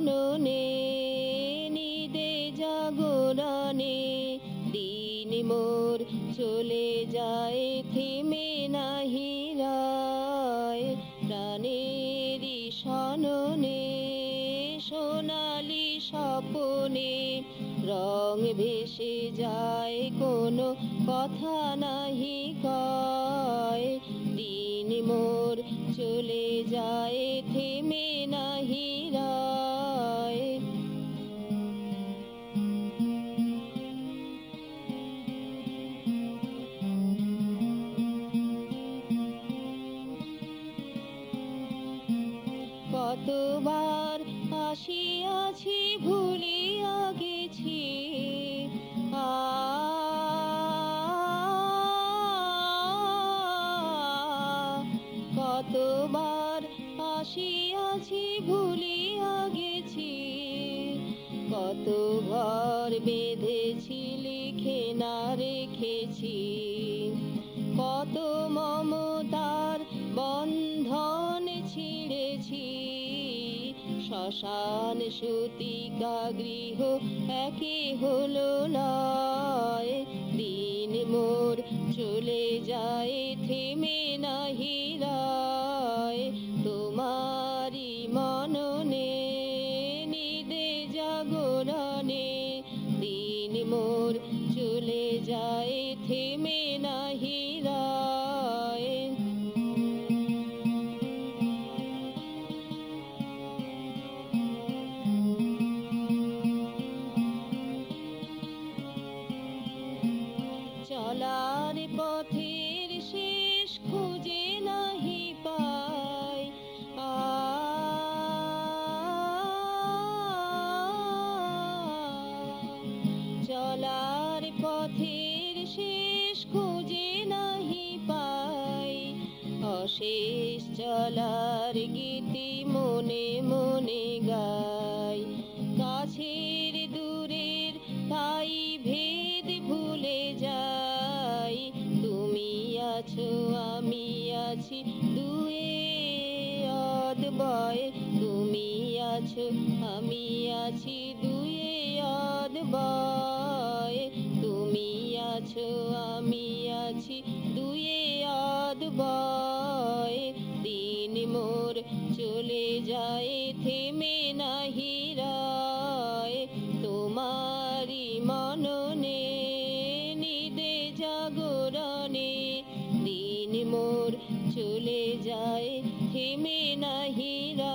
মননে নিদে জাগরণে দিন মোর চলে যায় থেমে নাহি রায় প্রাণেরই সননে সোনালি স্বপনে রং ভেসে যায় কোনো কথা নাহি কয় দিন মোর চলে যায় থেমে নাহি রায় কতবার আসিয়াছি ভুলিয়া গেছি কতবার আসিয়াছি ভুলিয়া গেছি কত ঘর বেঁধেছি লিখে না রেখেছি কত মমতার বন্ধন ছিঁড়েছি শ্মশান সূতিকা গৃহ একে হলো নয় দিন মোর চলে যায় থেমে নাহি রায় তোমারি মননে নিদে জাগরণে দিন মোর চলে যায় থেমে নাহি রায় চলার পথের শেষ খুঁজে নাহি পাই চলার পথের শেষ খুঁজে নাহি পাই অশেষ চলার গীতি মনে মনে গাই কাছের দূরের তাই ভেদ ভুলে যাই তুমি আছো আমি আছি দুয়ে অদ্বয় তুমি আছো আমি আছি দুয়ে অদ্বয় তুমি আছো আমি আছি দুয়ে অদ্বয় দিন মোর চলে যায় থেমে নাহি রায় তোমারি মননে নিদে জাগরণে দিন মোর চলে যায় থেমে নাহি রায়।